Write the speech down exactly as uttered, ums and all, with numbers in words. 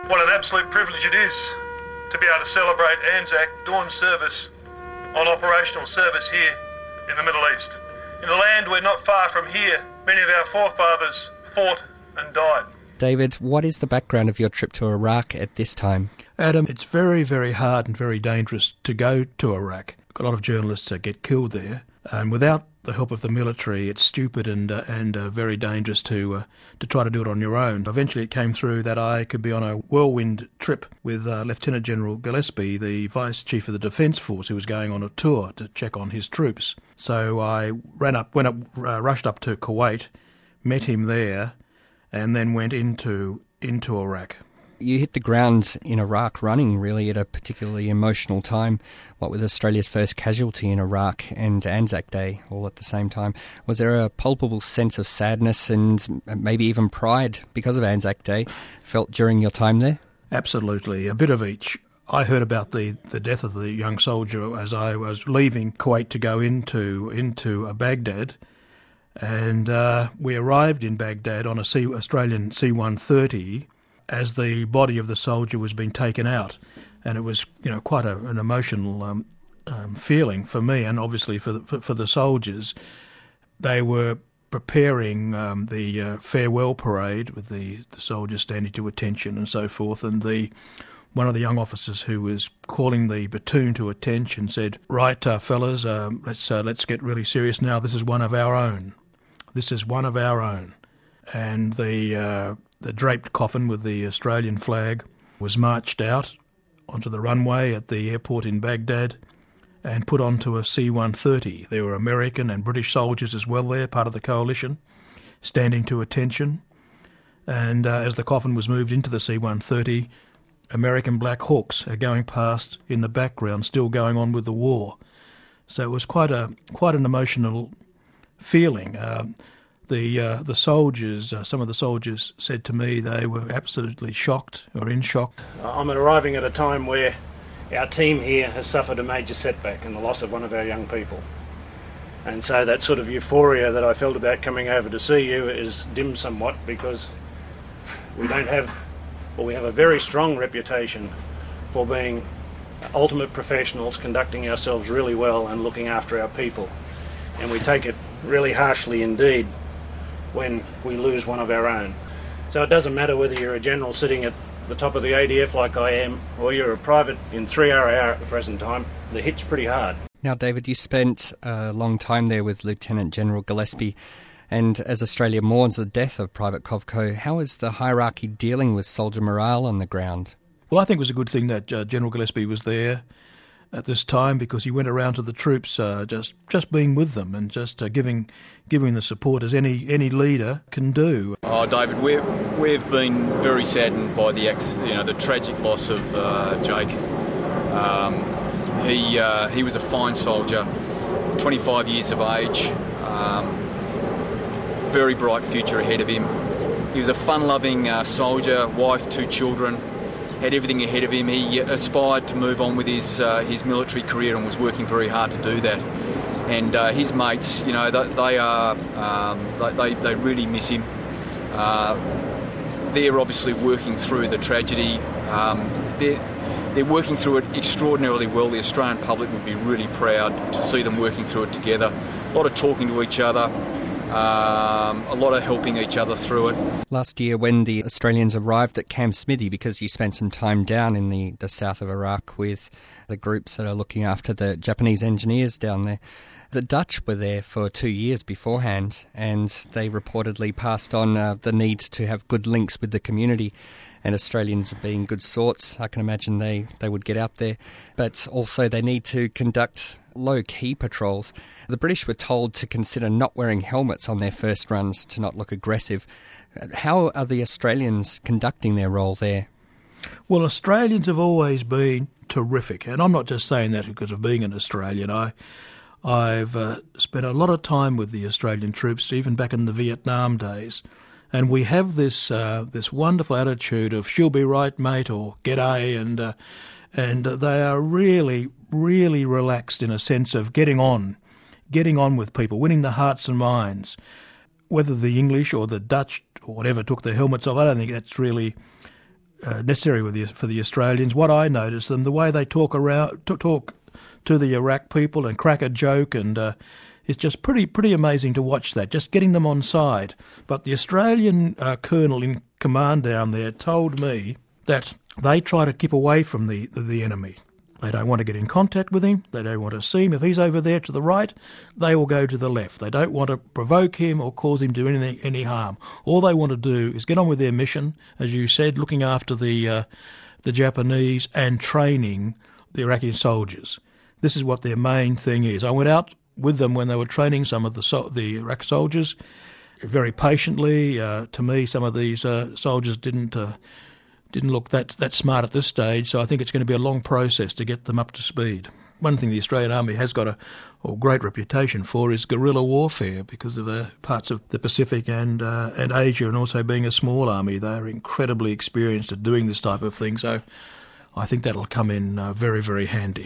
What an absolute privilege it is to be able to celebrate Anzac Dawn service on operational service here in the Middle East. In a land where not far from here, many of our forefathers fought and died. David, what is the background of your trip to Iraq at this time? Adam, it's very, very hard and very dangerous to go to Iraq. A lot of journalists uh, get killed there, and without the help of the military, it's stupid and uh, and uh, very dangerous to uh, to try to do it on your own. Eventually it came through that I could be on a whirlwind trip with uh, Lieutenant General Gillespie, the Vice Chief of the Defence Force, who was going on a tour to check on his troops. So I ran up, went up, uh, rushed up to Kuwait, met him there, and then went into into Iraq. You hit the ground in Iraq running, really, at a particularly emotional time, what with Australia's first casualty in Iraq and Anzac Day all at the same time. Was there a palpable sense of sadness and maybe even pride because of Anzac Day felt during your time there? Absolutely, a bit of each. I heard about the, the death of the young soldier as I was leaving Kuwait to go into, into uh, Baghdad, and uh, we arrived in Baghdad on a C, Australian C one thirty, as the body of the soldier was being taken out, and it was, you know, quite a, an emotional um, um, feeling for me, and obviously for the, for, for the soldiers. They were preparing um, the uh, farewell parade with the, the soldiers standing to attention and so forth, and the one of the young officers who was calling the platoon to attention said, "Right, uh, fellas, uh, let's uh, let's get really serious now. This is one of our own. This is one of our own," and the. Uh, The draped coffin with the Australian flag was marched out onto the runway at the airport in Baghdad and put onto a C one thirty. There were American and British soldiers as well there, part of the coalition, standing to attention. And uh, as the coffin was moved into the C one thirty, American Black Hawks are going past in the background, still going on with the war. So it was quite a quite an emotional feeling. Uh, The uh, the soldiers, uh, some of the soldiers said to me they were absolutely shocked or in shock. I'm arriving at a time where our team here has suffered a major setback in the loss of one of our young people. And so that sort of euphoria that I felt about coming over to see you is dimmed somewhat, because we don't have, well, we have a very strong reputation for being ultimate professionals, conducting ourselves really well and looking after our people. And we take it really harshly indeed when we lose one of our own. So it doesn't matter whether you're a general sitting at the top of the A D F like I am, or you're a private in three R A R at the present time, the hit's pretty hard. Now, David, you spent a long time there with Lieutenant General Gillespie, and as Australia mourns the death of Private Kovco, how is the hierarchy dealing with soldier morale on the ground? Well, I think it was a good thing that uh, General Gillespie was there at this time, because he went around to the troops uh, just just being with them and just uh, giving giving the support as any any leader can do. Oh, David, we've we've been very saddened by the ex, you know the tragic loss of uh, Jake. Um, he uh, he was a fine soldier, twenty-five years of age, um, very bright future ahead of him. He was a fun-loving uh, soldier, wife, two children. Had everything ahead of him. He aspired to move on with his uh, his military career and was working very hard to do that. And uh, his mates, you know, they, they are um, they they really miss him. Uh, they're obviously working through the tragedy. Um, they're they're working through it extraordinarily well. The Australian public would be really proud to see them working through it together. A lot of talking to each other. Um, a lot of helping each other through it. Last year, when the Australians arrived at Camp Smithy, because you spent some time down in the, the south of Iraq with the groups that are looking after the Japanese engineers down there, the Dutch were there for two years beforehand, and they reportedly passed on uh, the need to have good links with the community. And Australians being good sorts, I can imagine they, they would get out there. But also they need to conduct low-key patrols. The British were told to consider not wearing helmets on their first runs to not look aggressive. How are the Australians conducting their role there? Well, Australians have always been terrific, and I'm not just saying that because of being an Australian. I, I've uh, spent a lot of time with the Australian troops, even back in the Vietnam days. And we have this uh, this wonderful attitude of "she'll be right, mate," or "g'day," and uh, and they are really, really relaxed in a sense of getting on, getting on with people, winning the hearts and minds. Whether the English or the Dutch or whatever took the helmets off, I don't think that's really uh, necessary with the, for the Australians. What I noticed them, the way they talk around, to talk to the Iraq people and crack a joke, and uh, it's just pretty pretty amazing to watch that, just getting them on side. But the Australian uh, colonel in command down there told me that they try to keep away from the, the, the enemy. They don't want to get in contact with him. They don't want to see him. If he's over there to the right, they will go to the left. They don't want to provoke him or cause him to do anything, any harm. All they want to do is get on with their mission, as you said, looking after the uh, the Japanese and training the Iraqi soldiers. This is what their main thing is. I went out with them when they were training some of the so- the Iraq soldiers, very patiently. Uh, to me, some of these uh, soldiers didn't... Uh, didn't look that that smart at this stage, so I think it's going to be a long process to get them up to speed. One thing the Australian Army has got a, a great reputation for is guerrilla warfare, because of the parts of the Pacific and uh, and Asia, and also being a small army. They are incredibly experienced at doing this type of thing, so I think that'll come in uh, very, very handy.